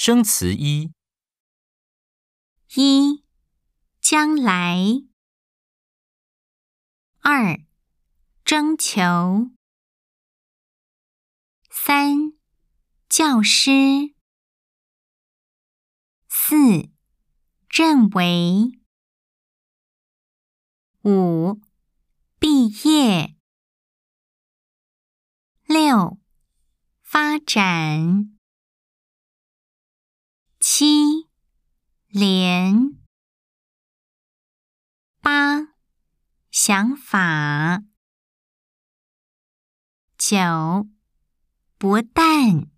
生词一： 一、将来。二、征求。三、教师。四、认为。五、毕业。六、发展。七、连。八、想法。九、不但。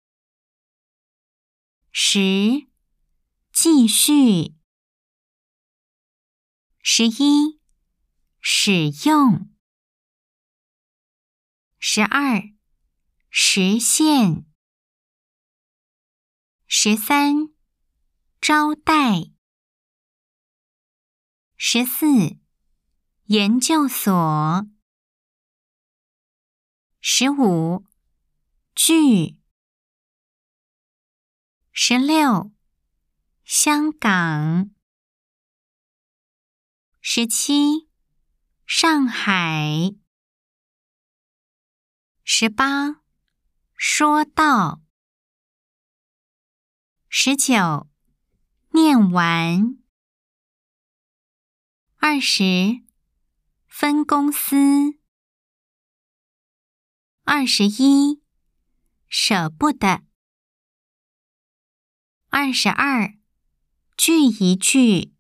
十、继续。11、使用。12、实现。13、招待。14、研究所。15、剧。16、香港。17、上海。18、说到。19、念完。20、分公司。21、舍不得。22、句一句。